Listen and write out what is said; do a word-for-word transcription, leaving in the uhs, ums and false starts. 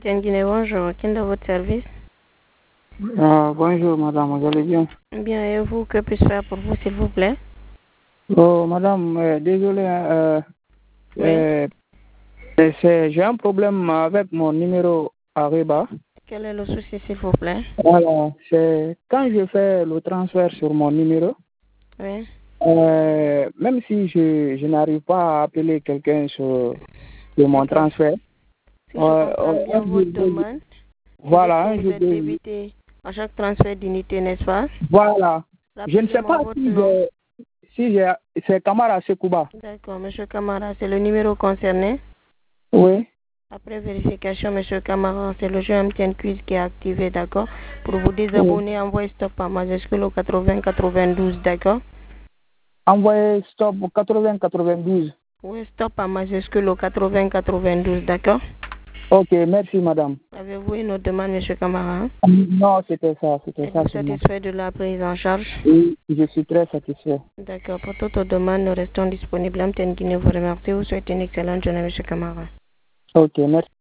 Guinée, bonjour. Quel est votre service? Euh, bonjour madame, vous allez bien? Bien, et vous, que puis-je faire pour vous, s'il vous plaît? Oh madame, euh, désolé, euh, Oui. euh, c'est- c'est- j'ai un problème avec mon numéro Ariba. Quel est le souci, s'il vous plaît? Voilà, c'est quand je fais le transfert sur mon numéro, Oui. euh, même si je, je n'arrive pas à appeler quelqu'un sur, sur mon D'accord. transfert, Si je euh, comprends euh, bien un jour, votre deux- demande, vous dites voilà, que un vous jour, êtes deux- débité à chaque transfert d'unité, n'est-ce pas? voilà. Je ne sais Rappelez-moi pas votre si nom. j'ai, si j'ai, c'est Kamara Sekouba. D'accord, Monsieur Camara, c'est le numéro concerné. Oui. Après vérification, Monsieur Camara, c'est le jeu M T N Quiz qui est activé, d'accord? Pour vous Oui. désabonner, envoyez stop à majuscule au quatre-vingts quatre-vingt-douze, d'accord? Envoyez stop quatre-vingts quatre-vingt-douze. Oui, stop à majuscule au quatre-vingts quatre-vingt-douze, d'accord? Ok, merci madame. Avez-vous une autre demande, Monsieur Camara? Non, c'était ça, c'était ça Êtes-vous seulement. satisfait de la prise en charge? Oui, je suis très satisfait. D'accord, pour toute autre demande, nous restons disponibles. M T N Guinée vous remercie. Vous souhaite une excellente journée, Monsieur Camara. Ok, merci.